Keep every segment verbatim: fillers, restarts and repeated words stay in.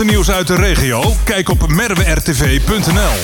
Nieuws uit de regio? Kijk op merwe r t v punt n l.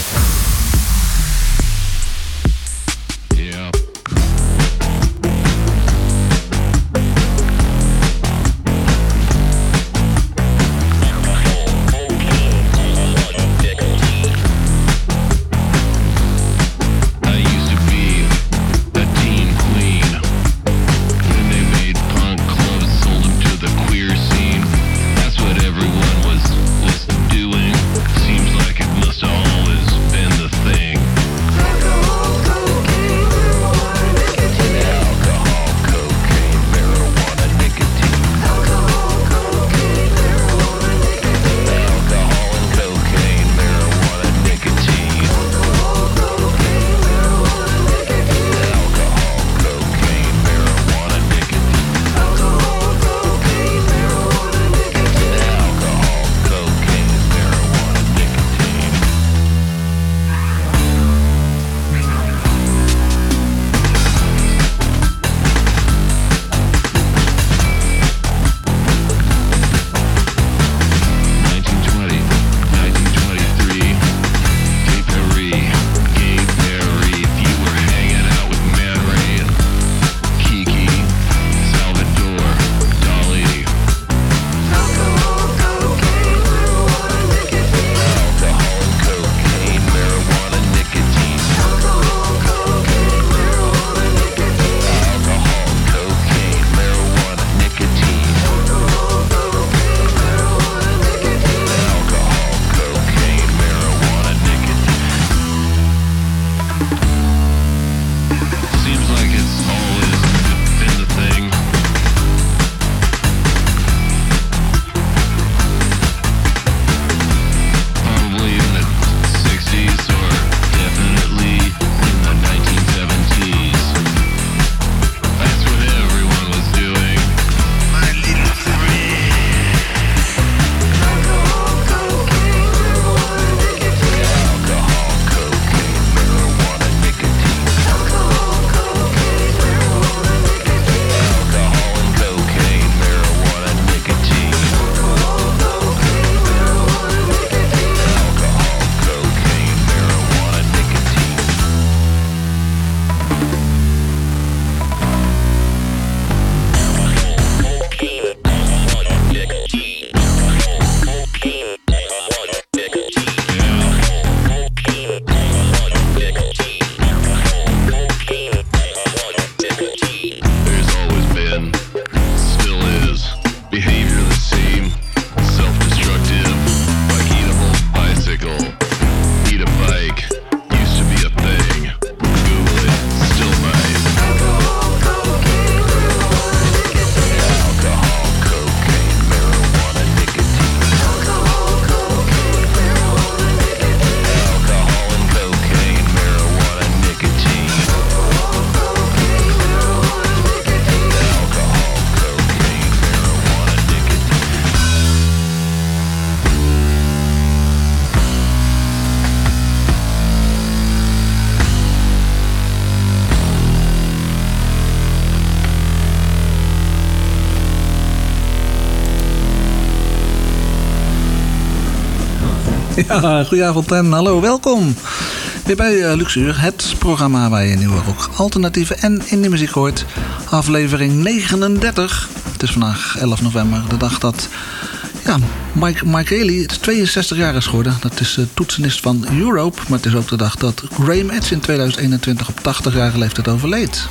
Ja, goedenavond en hallo, welkom. Weer bij uh, Luxuur, het programma waar je nieuwe rock, alternatieve en indie muziek hoort. Aflevering negenendertig. Het is vandaag elf november, de dag dat ja, Mike, Mike Haley tweeënzestig jaar is geworden. Dat is uh, toetsenist van Europe, maar het is ook de dag dat Graham Edge in tweeduizend eenentwintig op tachtigjarige leeftijd overleed.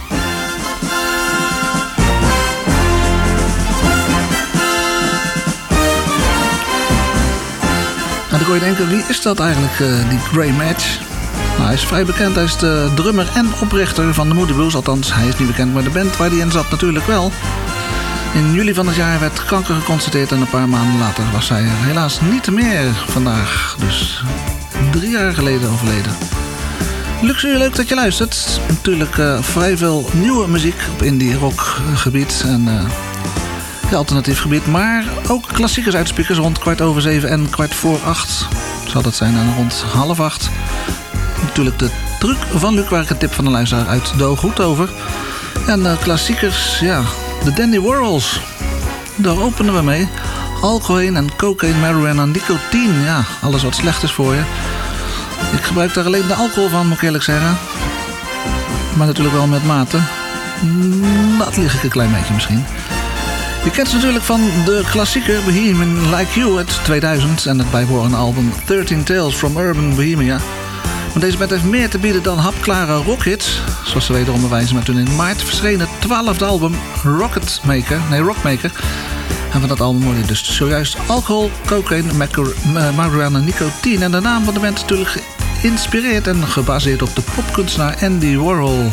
En dan kon je denken, wie is dat eigenlijk, uh, die Graham Edge? Nou, hij is vrij bekend. Hij is de drummer en oprichter van de Moody Blues. Althans, hij is niet bekend, maar de band waar hij in zat natuurlijk wel. In juli van het jaar werd kanker geconstateerd en een paar maanden later was hij helaas niet meer vandaag. Dus drie jaar geleden overleden. Luxuur, leuk dat je luistert. Natuurlijk uh, vrij veel nieuwe muziek op indie rock gebied en uh, ja, alternatief gebied. Maar ook klassiekers uit speakers rond kwart over zeven en kwart voor acht. Zal dat zijn dan rond half acht. Natuurlijk de truc van Luc, waar ik een tip van de luisteraar uit doog goed over. En uh, klassiekers, ja, de Dandy Warhols. Daar openen we mee. alcohol en cocaïne, marijuana, nicotine. Ja, alles wat slecht is voor je. Ik gebruik daar alleen de alcohol van, moet ik eerlijk zeggen. Maar natuurlijk wel met mate. Dat lig ik een klein beetje misschien. Je kent ze natuurlijk van de klassieker Bohemian Like You uit tweeduizend... en het bijbehorende album thirteen Tales from Urban Bohemia. Maar deze band heeft meer te bieden dan hapklare rockhits. Zoals ze wederom bewijzen met hun in maart verschenen twaalfde album Rocketmaker. Nee, Rockmaker. En van dat album hoor je dus zojuist alcohol, cocaïne, marijuana, nicotine. En de naam van de band is natuurlijk geïnspireerd en gebaseerd op de popkunstenaar Andy Warhol.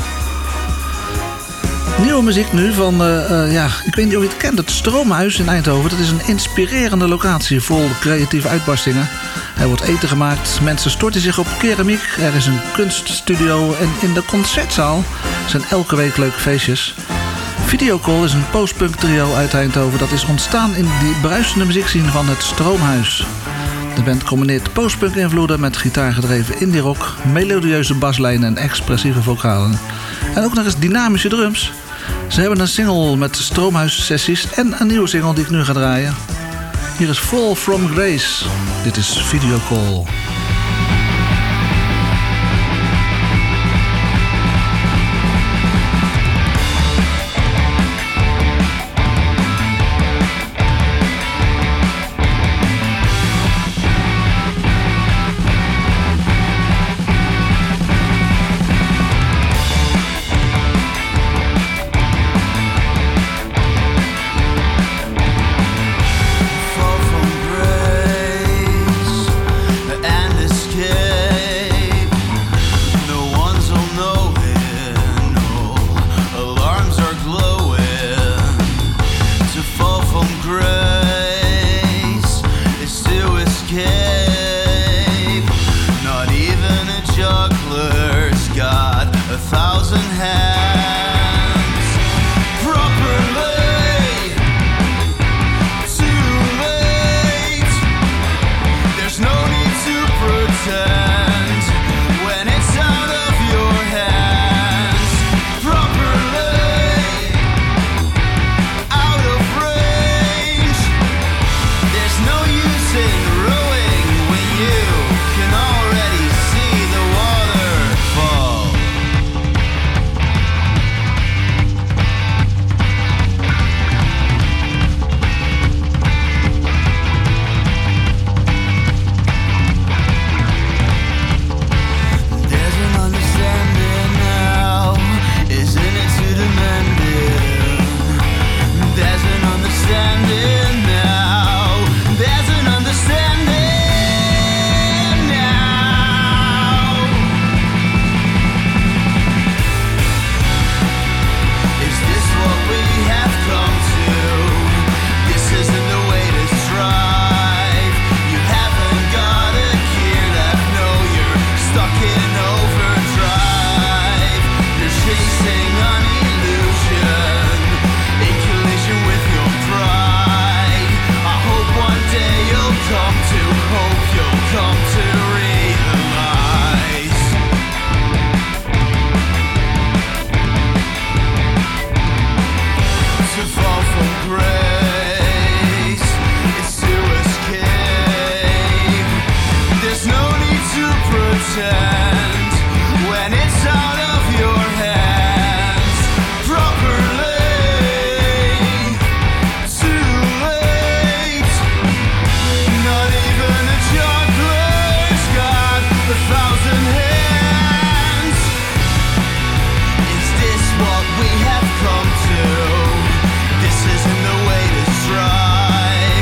Nieuwe muziek nu van, uh, uh, ja, ik weet niet of je het kent, het Stroomhuis in Eindhoven. Dat is een inspirerende locatie vol creatieve uitbarstingen. Er wordt eten gemaakt, mensen storten zich op keramiek. Er is een kunststudio en in de concertzaal zijn elke week leuke feestjes. Videocall is een postpunk trio uit Eindhoven. Dat is ontstaan in die bruisende muziekscene van het Stroomhuis. De band combineert postpunk invloeden met gitaargedreven indie rock, melodieuze baslijnen en expressieve vocalen. En ook nog eens dynamische drums. Ze hebben een single met Stroomhuis sessies en een nieuwe single die ik nu ga draaien. Hier is Fall From Grace. Dit is Videocall.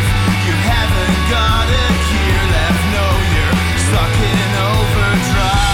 Stuck in overdrive.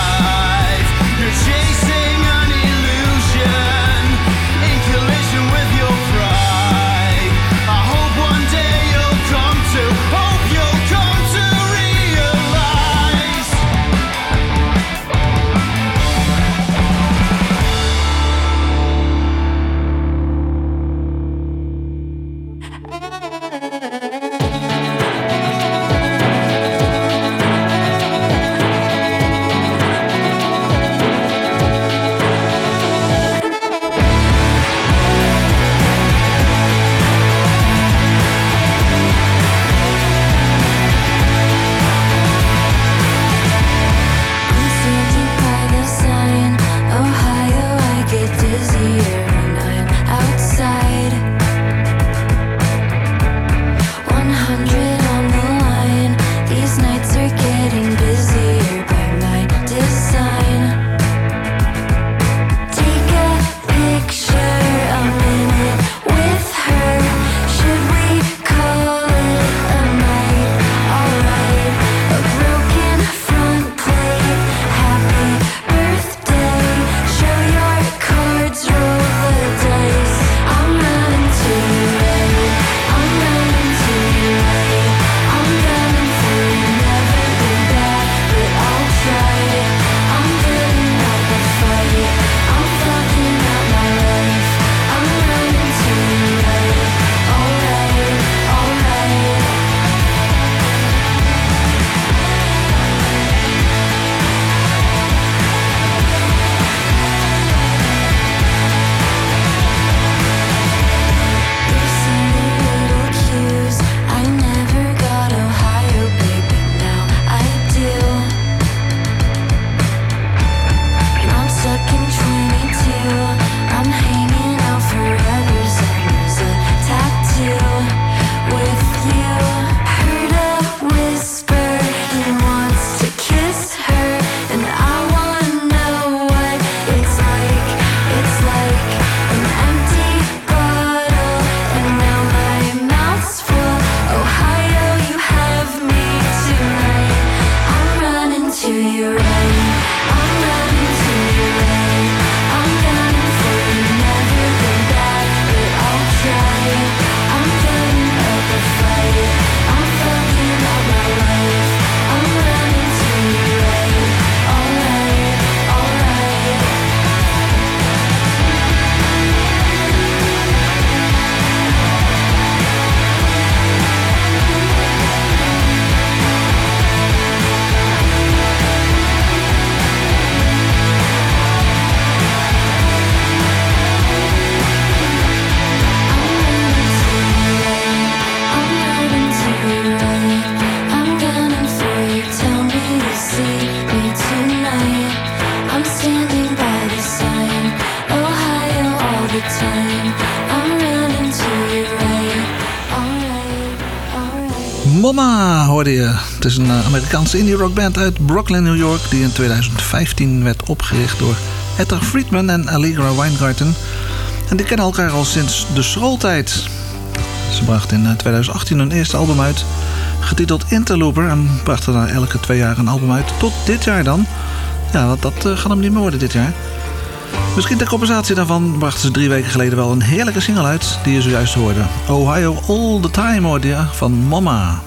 hoorde je. Het is een Amerikaanse indie rockband uit Brooklyn, New York, die in tweeduizend vijftien werd opgericht door Etta Friedman en Allegra Weingarten. En die kennen elkaar al sinds de schooltijd. Ze brachten in tweeduizend achttien hun eerste album uit, getiteld Interlooper, en brachten daar elke twee jaar een album uit. Tot dit jaar dan. Ja, dat, dat uh, gaat hem niet meer worden dit jaar. Misschien ter compensatie daarvan brachten ze drie weken geleden wel een heerlijke single uit, die je zojuist hoorde. Ohio All The Time hoorde je van Mama.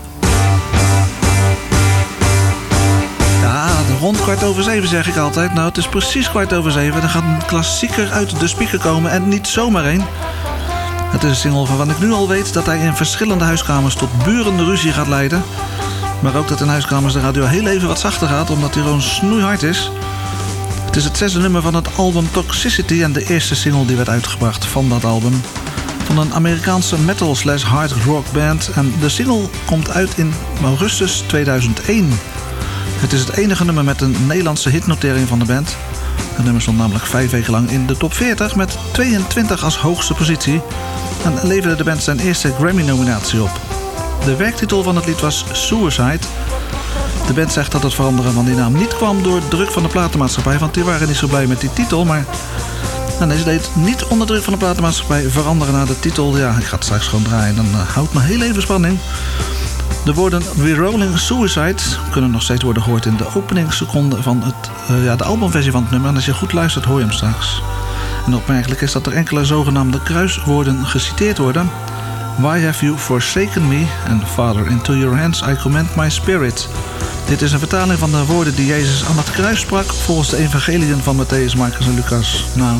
Ja, rond kwart over zeven zeg ik altijd. Nou, het is precies kwart over zeven. Er gaat een klassieker uit de speaker komen en niet zomaar één. Het is een single waarvan ik nu al weet dat hij in verschillende huiskamers tot burende ruzie gaat leiden. Maar ook dat in huiskamers de radio heel even wat zachter gaat, omdat hij gewoon snoeihard is. Het is het zesde nummer van het album Toxicity en de eerste single die werd uitgebracht van dat album. Van een Amerikaanse metal slash hard rock band. En de single komt uit in augustus tweeduizend één. Het is het enige nummer met een Nederlandse hitnotering van de band. Het nummer stond namelijk vijf weken lang in de top veertig met tweeëntwintig als hoogste positie. En leverde de band zijn eerste Grammy-nominatie op. De werktitel van het lied was Suicide. De band zegt dat het veranderen van die naam niet kwam door druk van de platenmaatschappij, want die waren niet zo blij met die titel. Maar nou, deze deed niet onder druk van de platenmaatschappij veranderen naar de titel. Ja, ik ga het straks gewoon draaien, dan uh, houdt me heel even spanning. De woorden We're Rolling Suicide kunnen nog steeds worden gehoord in de openingsseconde van het, uh, ja, de albumversie van het nummer. En als je goed luistert hoor je hem straks. En opmerkelijk is dat er enkele zogenaamde kruiswoorden geciteerd worden. Why have you forsaken me? And Father, into your hands I commend my spirit. Dit is een vertaling van de woorden die Jezus aan het kruis sprak volgens de evangeliën van Mattheüs, Marcus en Lucas. Nou,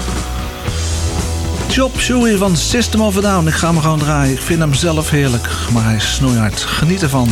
Chop Suey van System of a Down. Ik ga hem gewoon draaien. Ik vind hem zelf heerlijk, maar hij is snoeihard. Geniet ervan.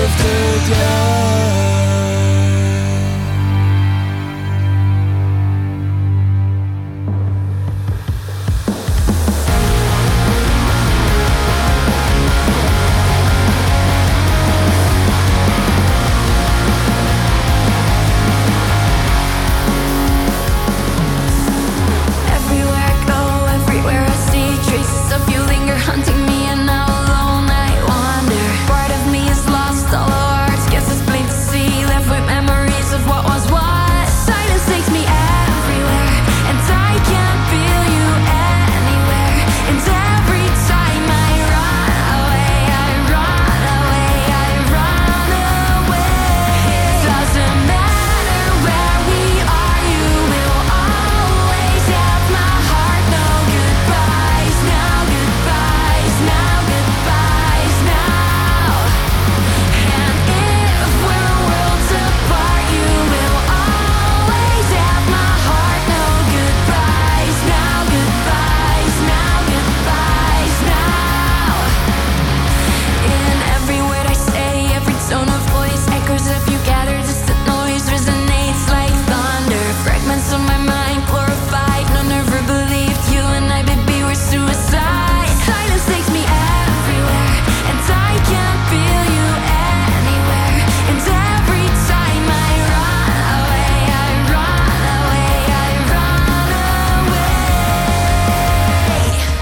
heeft het jaar. Hunting me and now alone I wander. Part of me is lost, all our hearts guess it's plain to see. Left with memories of what was what. Silence takes me everywhere, and I can't feel you anywhere. And every time I run away, I run away, I run away. It doesn't matter where we are, you will always have my heart. No goodbyes now, goodbyes now, goodbyes now. And if we're worlds apart, you will always have my heart. No goodbyes now, goodbyes now, goodbyes now. In every word I say, every tone of voice echoes if you gather, distant noise resonates like thunder. Fragments of my mind glorified, no never believed you and I, baby, were suicide. Silence takes me everywhere, and I can't feel you anywhere. And every time I run away, I run away, I run away.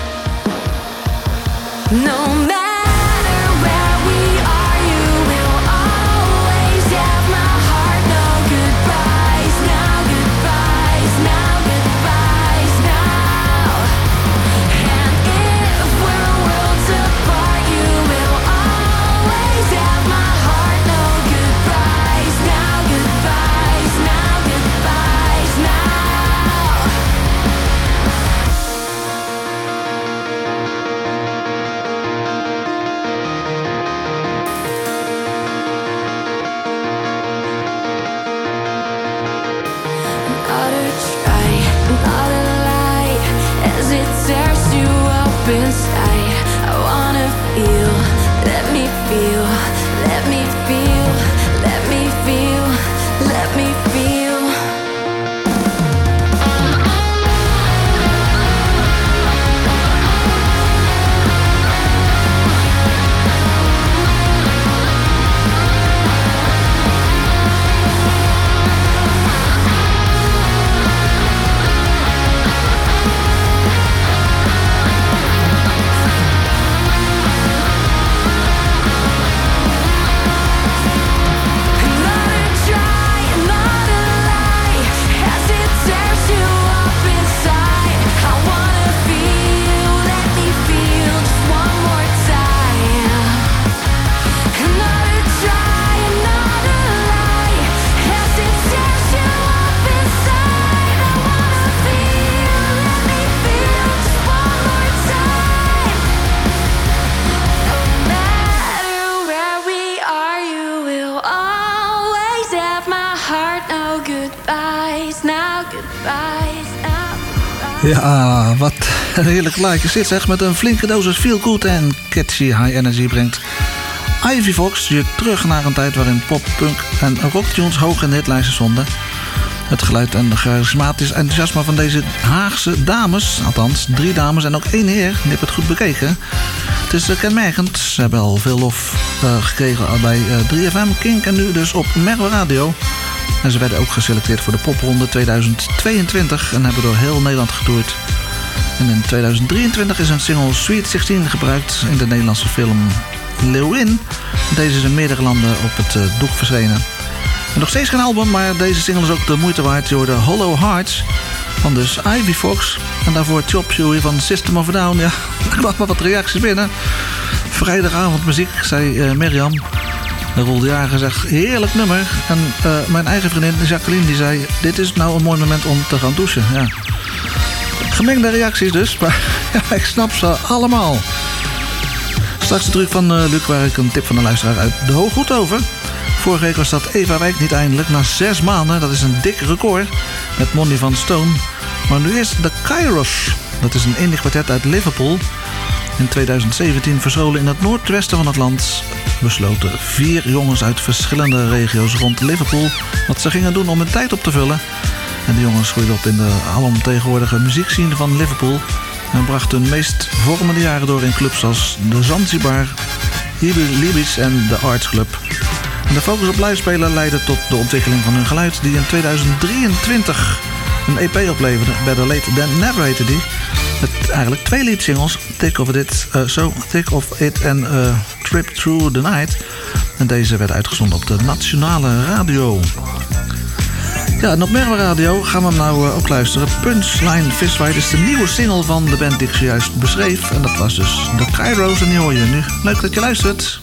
No matter where we are, you will always have my heart. No goodbyes now, goodbyes now, goodbyes now. And if we're worlds apart, you will always have my heart. No goodbyes now, goodbyes now, goodbyes now. Not a try, not a lie, as it tears you up inside. I wanna feel, let me feel, let me feel, let me feel, let me feel. Not a try, not a lie, as it tears you up inside. I wanna feel, let me feel, just one more time. Not a try, not a lie, as it tears you up inside. I wanna feel, let me feel, just one more time. No matter where we are, you will always have my heart. No goodbyes now, goodbyes now, goodbyes. Ja, wat een heerlijk plaatje zit zeg. Met een flinke dosis feel good en catchy high energy brengt Ivy Fox je terug naar een tijd waarin pop, punk en rocktunes hoog in de hitlijsten stonden. Het geluid en de charismatisch enthousiasme van deze Haagse dames, althans drie dames en ook één heer, die heb het goed bekeken. Het is uh, kenmerkend. Ze hebben al veel lof uh, gekregen bij uh, drie F M, Kink en nu dus op Merwe Radio. En ze werden ook geselecteerd voor de popronde tweeduizend tweeëntwintig en hebben door heel Nederland getoerd. En in tweeduizend drieëntwintig is een single Sweet zestien gebruikt in de Nederlandse film Leeuwin. Deze is in meerdere landen op het uh, doek verschenen. En nog steeds geen album, maar deze single is ook de moeite waard. Je hoorde Hollow Hearts van dus Ivy Fox. En daarvoor Chop Suey van System of a Down. Ja, er kwamen maar wat reacties binnen. Vrijdagavond muziek, zei uh, Mirjam. De Rolde Jager zegt, heerlijk nummer. En uh, mijn eigen vriendin Jacqueline die zei, dit is nou een mooi moment om te gaan douchen. Ja. Gemengde reacties dus, maar ja, ik snap ze allemaal. Straks de truc van uh, Luc, waar ik een tip van de luisteraar uit de Hooghoed over. Vorige week was dat Eva Wijk niet eindelijk, na zes maanden. Dat is een dik record, met Money van Stone. Maar nu is de Kairos. Dat is een indie kwartet uit Liverpool. In tweeduizend zeventien verscholen in het noordwesten van het land besloten vier jongens uit verschillende regio's rond Liverpool wat ze gingen doen om hun tijd op te vullen. En de jongens groeiden op in de alomtegenwoordige muziekscene van Liverpool en brachten hun meest vormende jaren door in clubs als de Zanzibar, Libis en de Arts Club. En de focus op livespelen leidde tot de ontwikkeling van hun geluid die in tweeduizend drieëntwintig een E P opleverde. Better Late Than Never heette die. Met eigenlijk twee leadsingles, Thick of It, uh, So Thick of It en uh, Trip Through the Night. En deze werd uitgezonden op de nationale radio. Ja, en op Merwe Radio gaan we hem nou uh, ook luisteren. Punchline Fistfight is de nieuwe single van de band die ik zojuist beschreef. En dat was dus de Kairos en die hoor je nu. Leuk dat je luistert.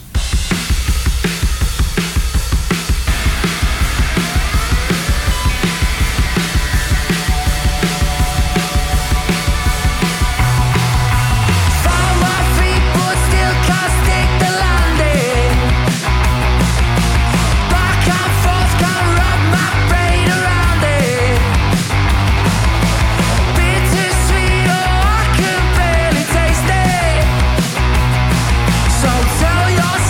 So tell your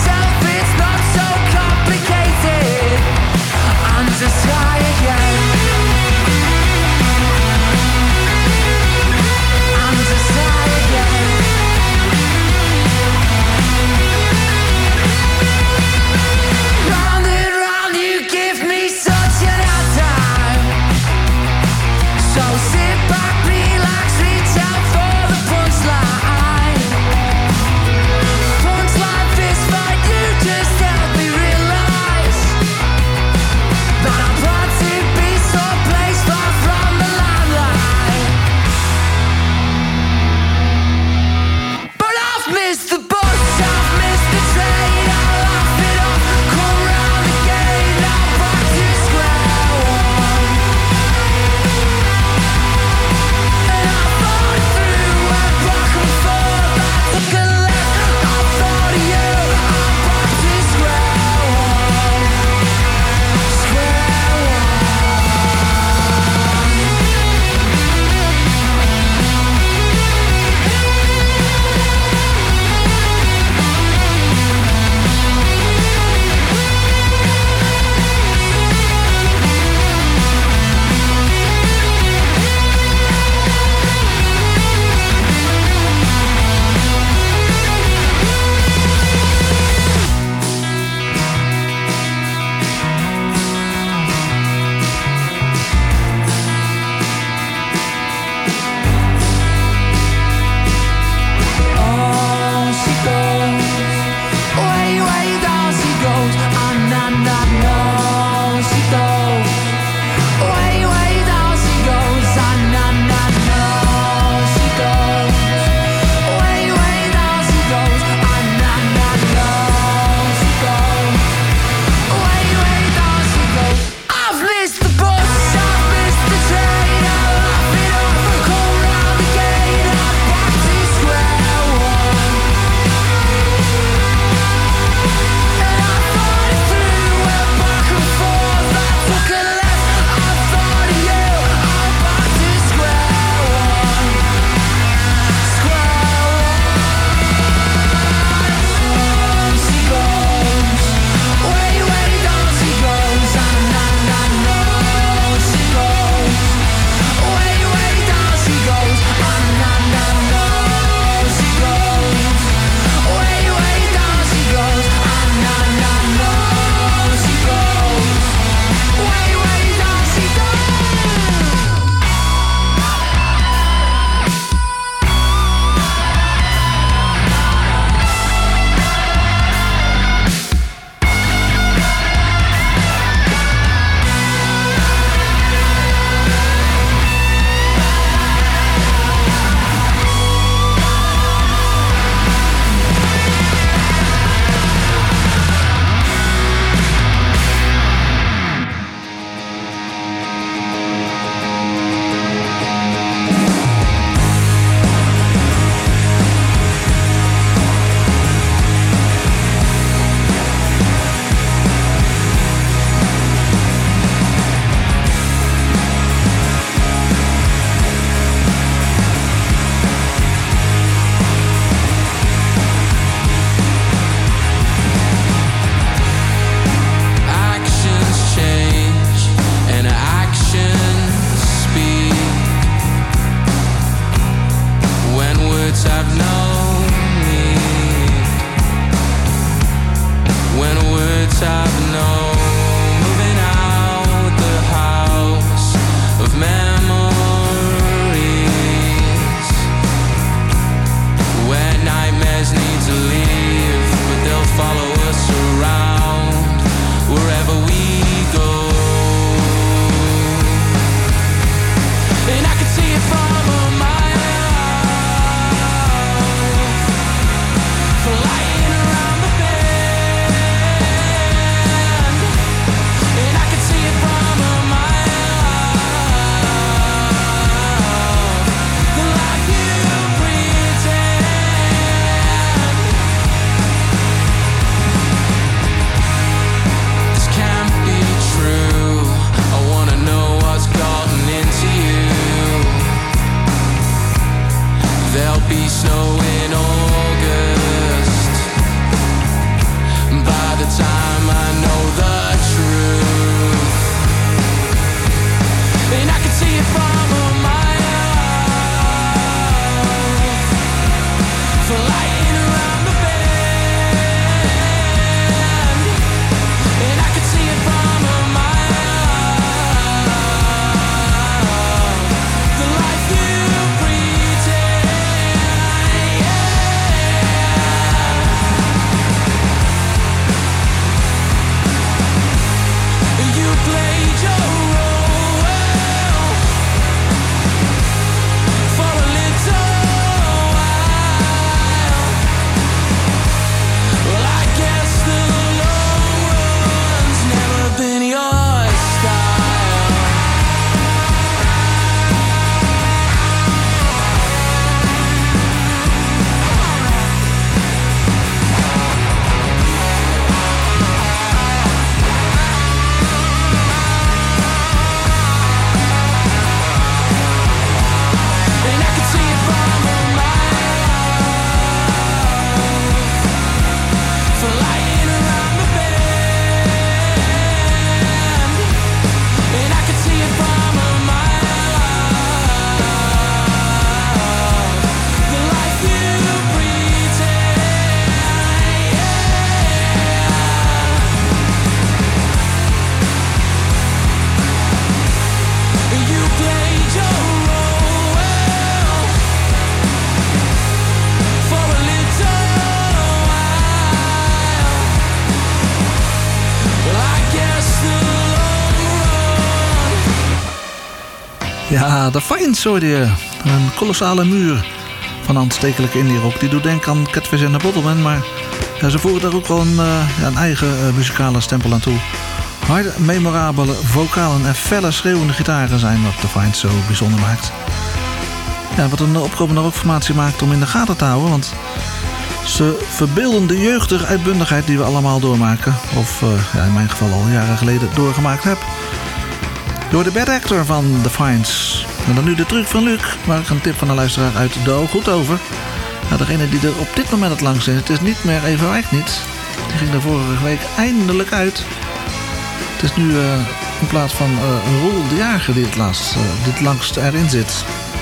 Ja, de Fines hoorde je. Een kolossale muur van aanstekelijke indie rock. Die doet denken aan Catfish and the Bottlemen, maar ja, ze voegen daar ook wel een, uh, een eigen uh, muzikale stempel aan toe. Harde, memorabele vocalen en felle schreeuwende gitaren zijn wat de Fines zo bijzonder maakt. Ja, wat een opkomende rockformatie maakt om in de gaten te houden, want ze verbeelden de jeugdige uitbundigheid die we allemaal doormaken. Of uh, ja, in mijn geval al jaren geleden doorgemaakt heb. Door de Bad Actor van The Fines. En dan nu de truc van Luc, waar ik een tip van een luisteraar uit de O goed over. Nou, degene die er op dit moment het langst is, het is niet meer Eva Wijk niet. Die ging er vorige week eindelijk uit. Het is nu uh, in plaats van uh, Roel de Jager die het, laatst, uh, dit langst erin zit.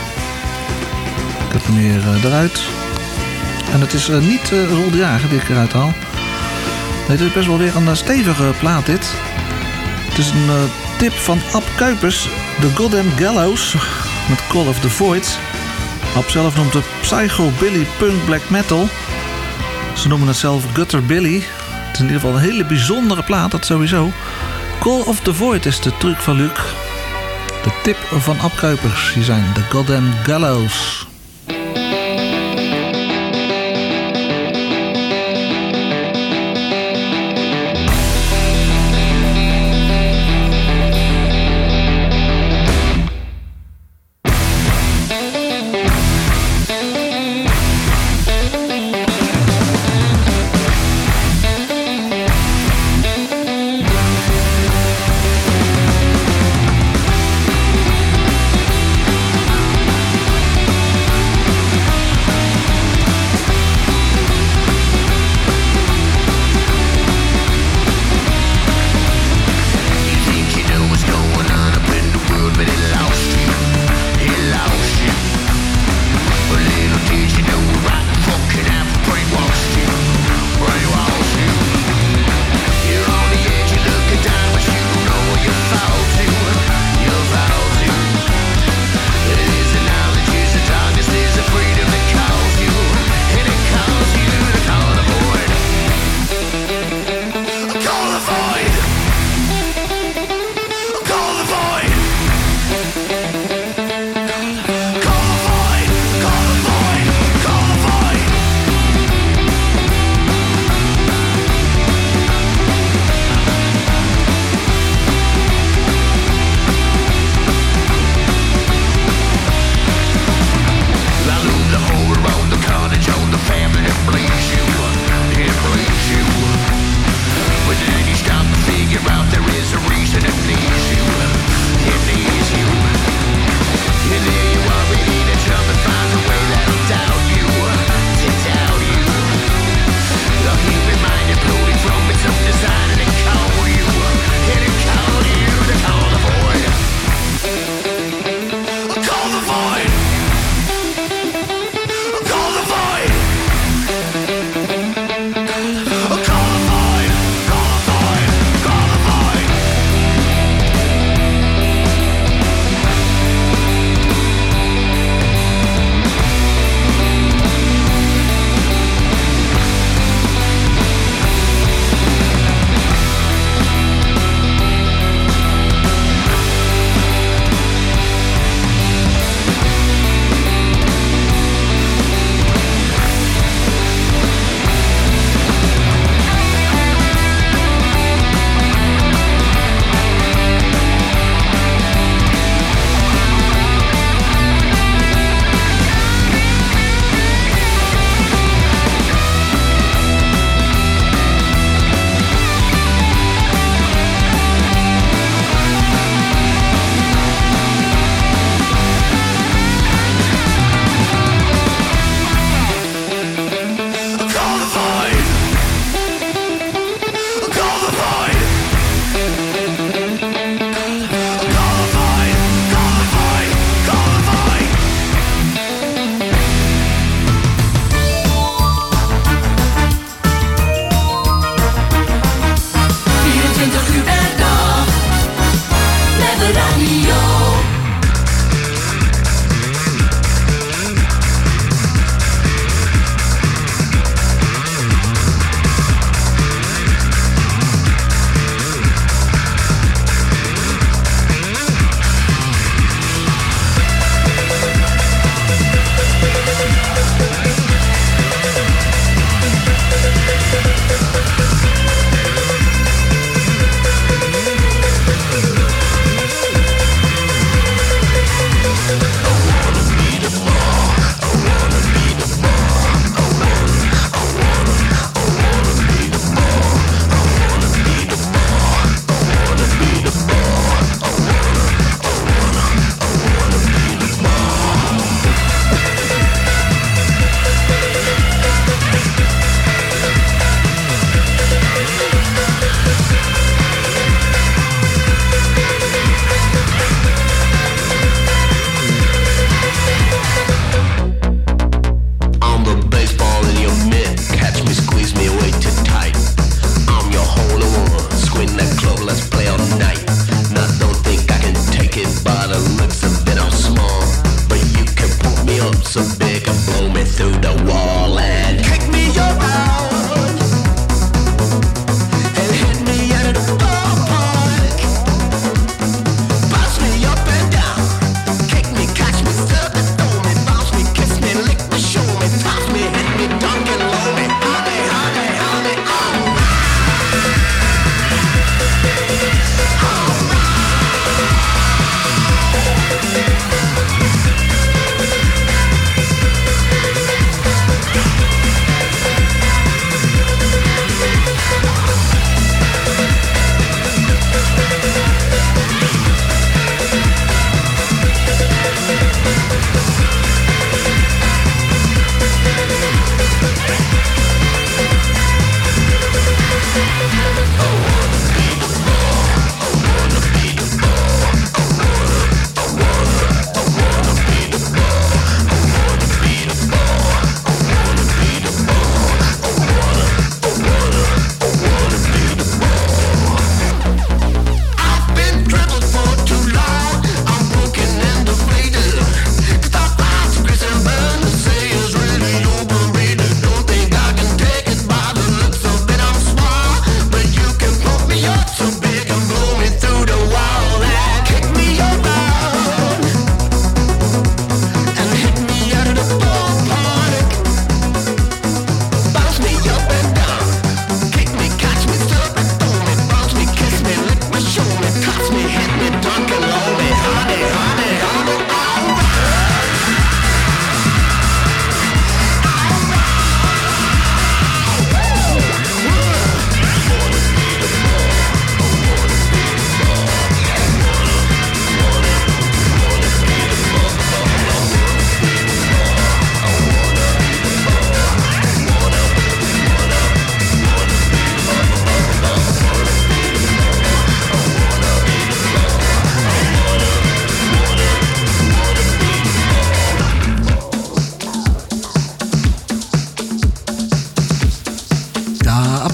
Ik heb hem hier uh, eruit. En het is uh, niet uh, Roel de Jager die ik eruit haal. Nee, het is best wel weer een uh, stevige plaat dit. Het is een uh, tip van Ab Kuipers, The Goddamn Gallows, met Call of the Void. Ab zelf noemt het Psycho Billy Punk Black Metal. Ze noemen het zelf Gutter Billy. Het is in ieder geval een hele bijzondere plaat, dat sowieso. Call of the Void is de truc van Luc. De tip van Ab Kuipers, die zijn The Goddamn Gallows.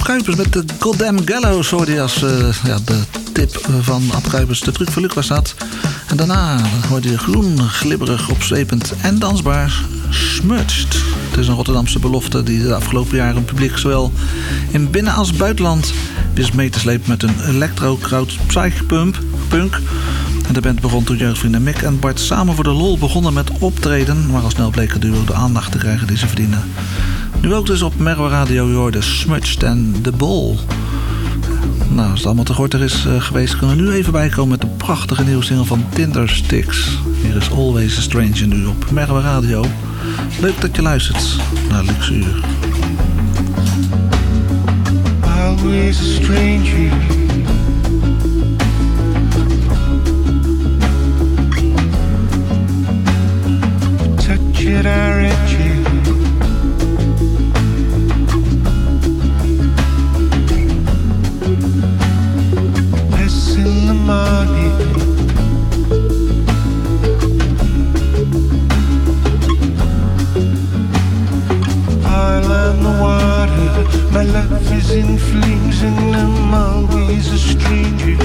Kuipers met de Goddamn Gallows hoorde je als uh, ja, de tip van Ab Kuipers. De truc van Luc was dat. En daarna hoorde je groen, glibberig, opzwepend en dansbaar Smudged. Het is een Rotterdamse belofte die de afgelopen jaren een publiek zowel in binnen- als buitenland wist mee te slepen met een electro-kraut psych-punk. En de band begon toen jeugdvrienden Mick en Bart samen voor de lol begonnen met optreden, maar al snel bleek het duo de aandacht te krijgen die ze verdienen. Nu ook dus op Merwe Radio, je hoorde Smudged en The Ball. Nou, als het allemaal te gortig is uh, geweest, kunnen we nu even bijkomen met de prachtige nieuwe single van Tindersticks. Hier is Always a Stranger nu op Merwe Radio. Leuk dat je luistert naar Luxuur. Always a stranger. Touch it, I read you. In the morning, oil and the water, my love is in flames and I'm always a stranger.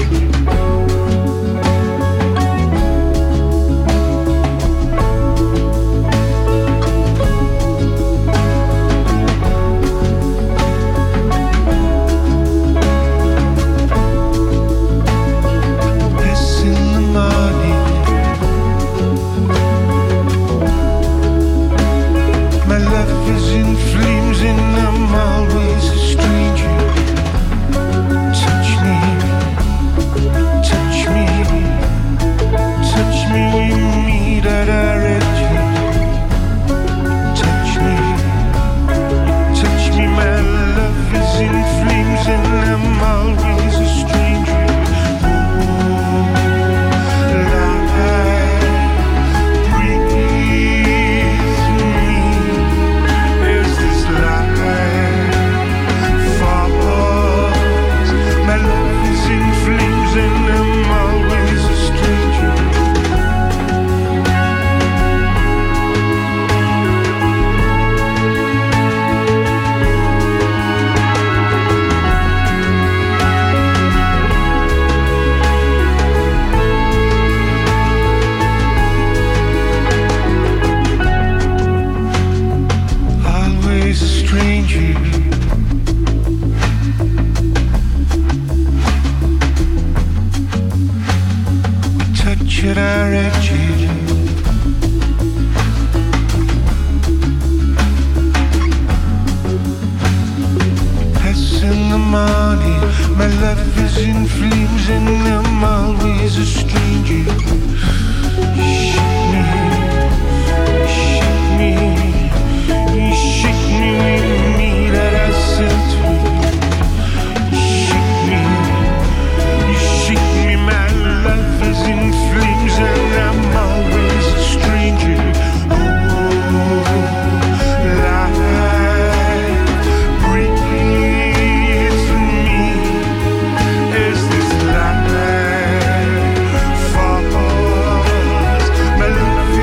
Is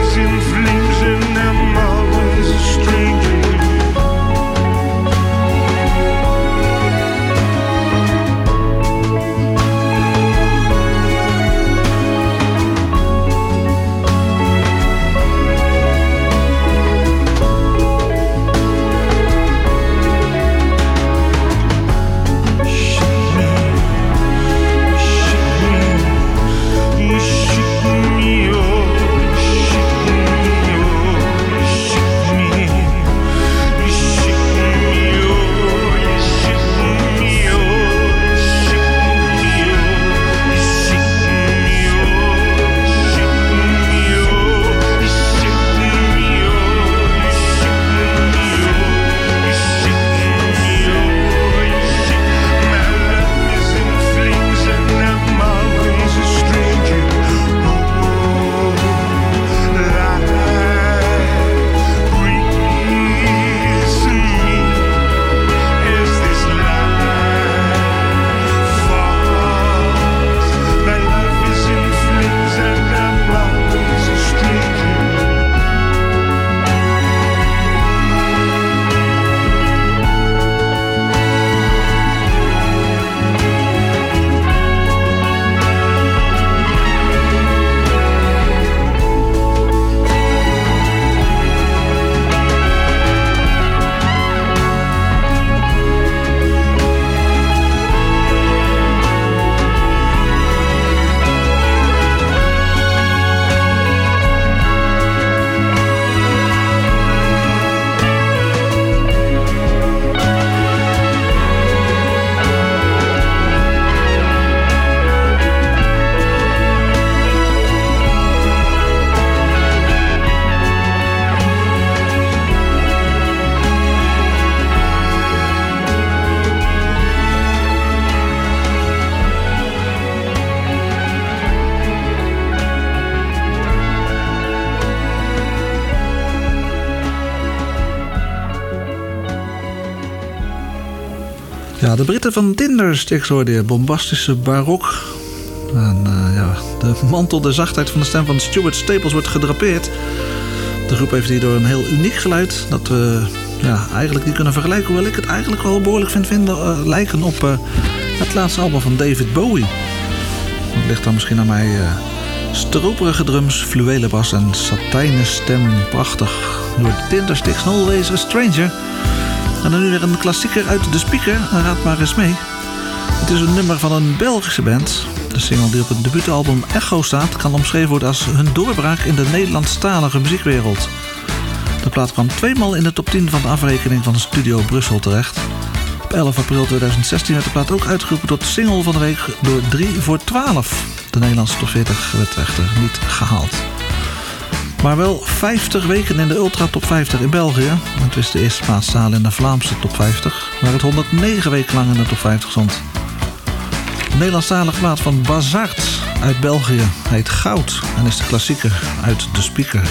Ja, de Britten van Tindersticks hoorde je. Bombastische barok. En uh, ja, de mantel, de zachtheid van de stem van Stuart Staples wordt gedrapeerd. De groep heeft hierdoor een heel uniek geluid dat we ja, eigenlijk niet kunnen vergelijken. Hoewel ik het eigenlijk wel behoorlijk vind vinden uh, lijken op uh, het laatste album van David Bowie. Dat ligt dan misschien aan mij. Uh, stroperige drums, fluwelen bas en satijnen stem. Prachtig. Door de Tindersticks, Always a Stranger. En dan nu weer een klassieker uit de speaker. Raad maar eens mee. Het is een nummer van een Belgische band. De single die op het debuutalbum Echo staat kan omschreven worden als hun doorbraak in de Nederlandstalige muziekwereld. De plaat kwam tweemaal in de top tien van de afrekening van Studio Brussel terecht. Op elf april tweeduizend zestien werd de plaat ook uitgeroepen tot single van de week door drie voor twaalf. De Nederlandse top veertig werd echter niet gehaald. Maar wel vijftig weken in de Ultra Top vijftig in België. Het wist de eerste plaats te halen in de Vlaamse Top vijftig, waar het honderdnegen weken lang in de Top vijftig stond. De Nederlandstalige plaat van Bazart uit België heet Goud en is de klassieker uit de speaker.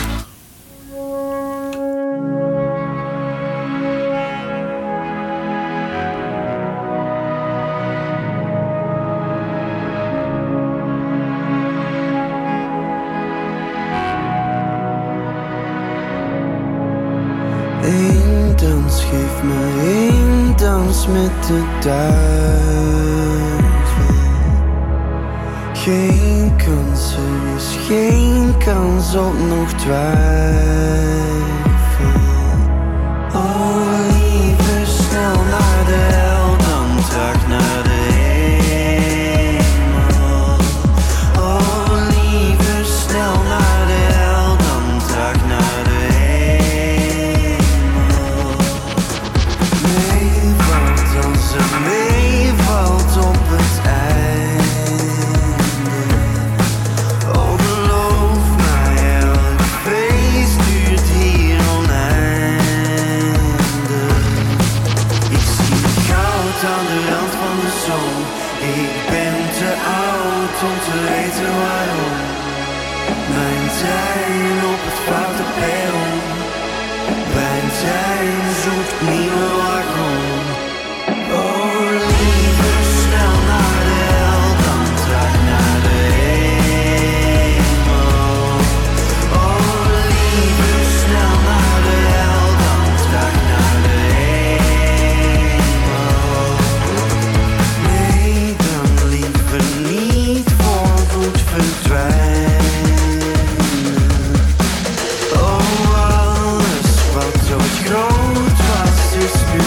Eén dans, geef me één dans met de duivel. Geen kans, er is geen kans op nog twijfel. Oh lieve, snel naar de hel, dan traag naar de hemel. Oh lieve, snel naar de hel, dan traag naar de hemel. Meevalt als er meevalt op het einde. Oh geloof mij, elk feest duurt hier oneindig. Ik zie goud aan de rand van de zon. Ik ben te oud om te weten waarom. Mijn trein op het foute perron. Mijn trein zoekt nieuwe wagon. Oh lieve, snel naar de hel, dan traag naar de hemel. Oh lieve, snel naar de hel, dan traag naar de hemel. Nee, dan liever niet voorgoed verdwijnen. Oh, alles wat ooit groot was, is nu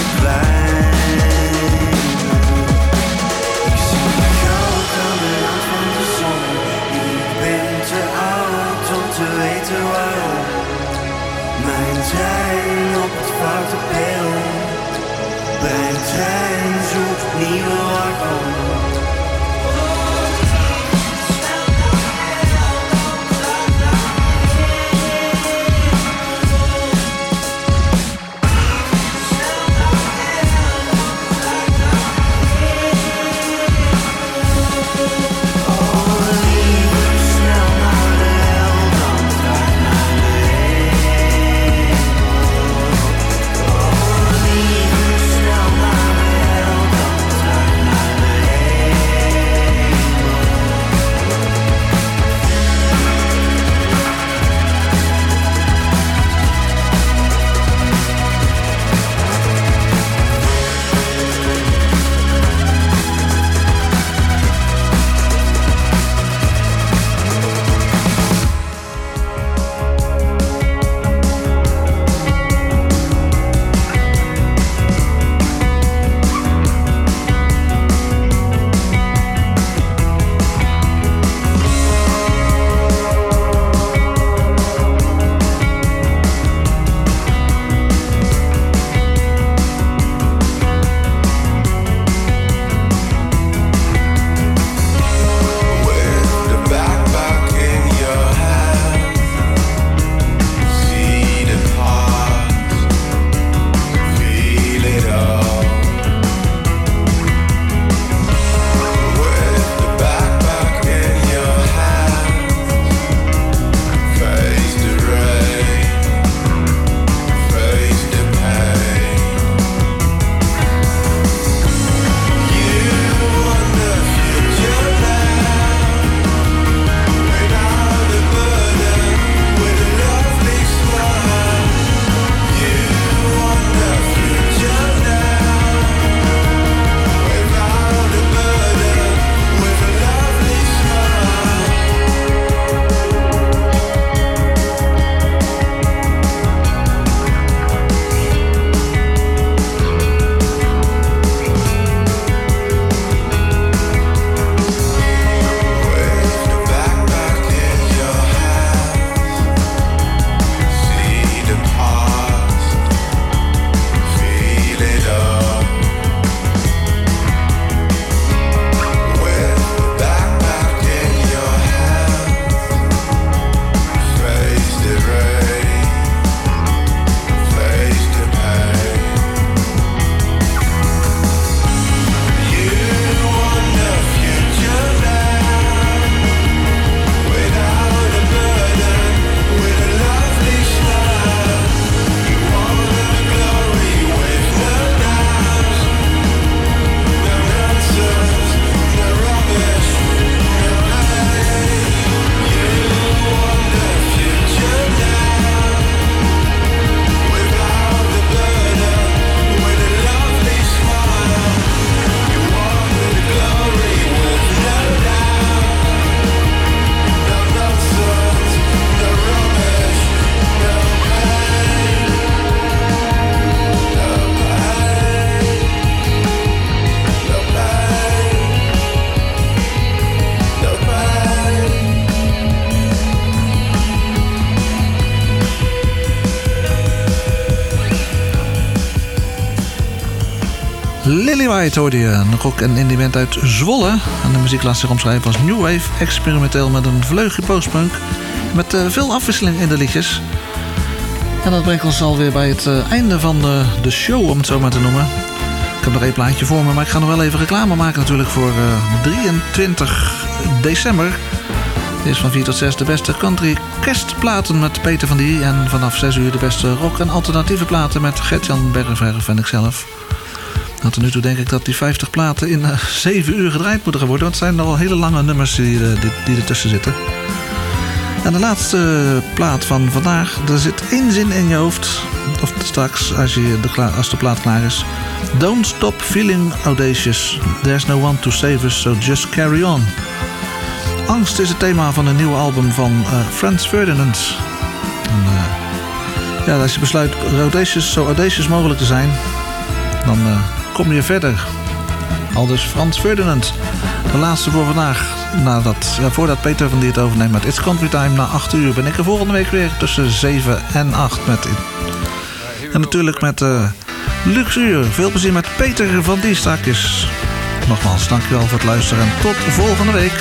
Lily White hoorde je, een rock- en indie band uit Zwolle. En de muziek laat zich omschrijven als new wave, experimenteel met een vleugje postpunk. Met uh, veel afwisseling in de liedjes. En dat brengt ons alweer bij het uh, einde van de, de show, om het zo maar te noemen. Ik heb nog één plaatje voor me, maar ik ga nog wel even reclame maken natuurlijk voor uh, drieëntwintig december. Dit is van vier tot zes de beste country kerstplaten met Peter van Die. En vanaf zes uur de beste rock- en alternatieve platen met Gert-Jan Bergenverf en ikzelf. Nou, tot nu toe denk ik dat die vijftig platen in uh, zeven uur gedraaid moeten worden. Want het zijn nogal hele lange nummers die, uh, die, die ertussen zitten. En de laatste plaat van vandaag, er zit één zin in je hoofd. Of straks, als, je de, als de plaat klaar is. Don't stop feeling audacious. There's no one to save us, so just carry on. Angst is het thema van een nieuwe album van uh, Franz Ferdinand. En, uh, ja, als je besluit audacious, zo audacious mogelijk te zijn, dan uh, kom je verder. Aldus Franz Ferdinand. De laatste voor vandaag. Nadat, uh, voordat Peter van Die het overneemt met It's Country Time na acht uur... ben ik er volgende week weer tussen zeven en acht. Met, en natuurlijk met uh, Luxe Uur. Veel plezier met Peter van Die straks. Nogmaals, dankjewel voor het luisteren en tot volgende week.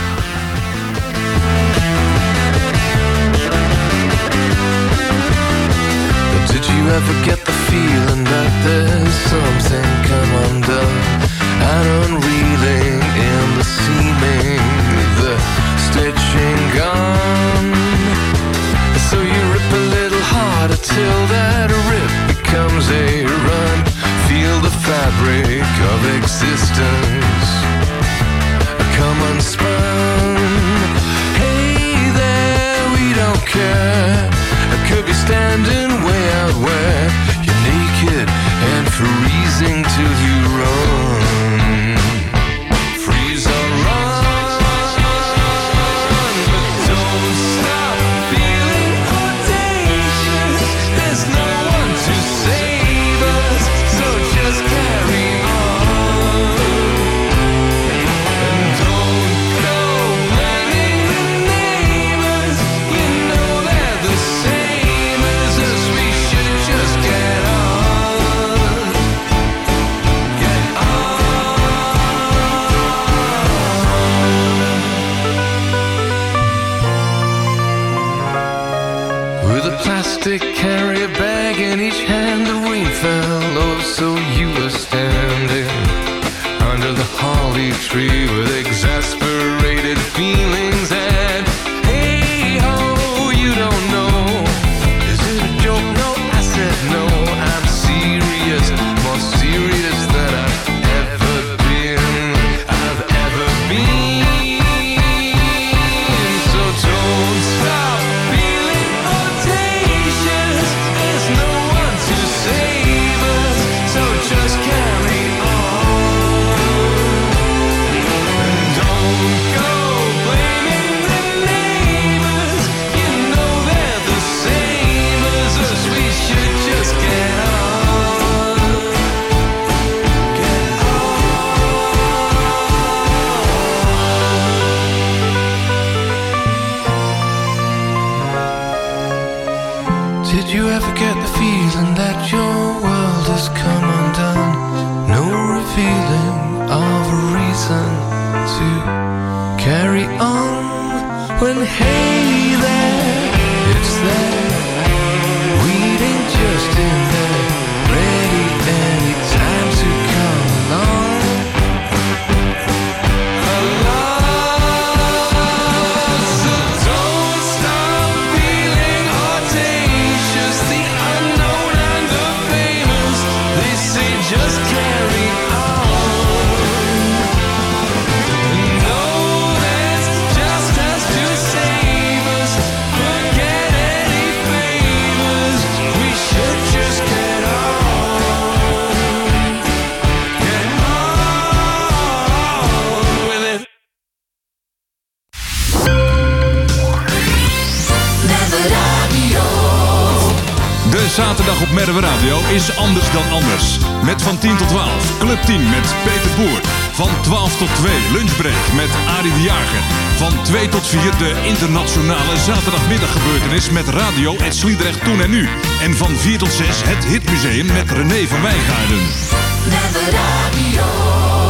Did you ever get the feeling that there's something come undone and unreeling in the seaming, the stitching gone? So you rip a little harder till that rip becomes a run. Feel the fabric of existence come unspun. Hey there, we don't care. I could be standing way out where you're naked and freezing till you run. Freeze or run, but don't stop feeling audacious. There's no one to save us, so just carry on. And don't go blaming the neighbors. You know they're the same as us. We should just get on. Get on. With a plastic carrier bag in each hand, the rain fell. Oh, so you were standing under the holly tree with exasperated feelings. And hey ho, you don't know. Is it a joke? No, I said no. I'm serious, more serious than I've ever been. I've ever been. So don't stop feeling audacious. There's no one to save us, so just carry on. And don't go blaming the neighbors. You know they're the same as us. We should just get on. Get on. Did you ever get the feeling that your world has come undone? No revealing of a reason to carry on. When hey there, it's there, waiting just in there, ready any time to come along. Along. So don't stop feeling audacious. The unknown and the famous, they say just carry on. Know that's just us to save us. Forget any favors. We should just get on. Get on with it. De zaterdag op Merwe Radio is anders dan anders. Met van tien tot twaalf Club tien met Peter Boer. Van twaalf tot twee Lunchbreak met Arie de Jager. Van twee tot vier de internationale zaterdagmiddaggebeurtenis met radio en Sliedrecht Toen en Nu. En van vier tot zes het Hitmuseum met René van Wijngaarden. Never Radio.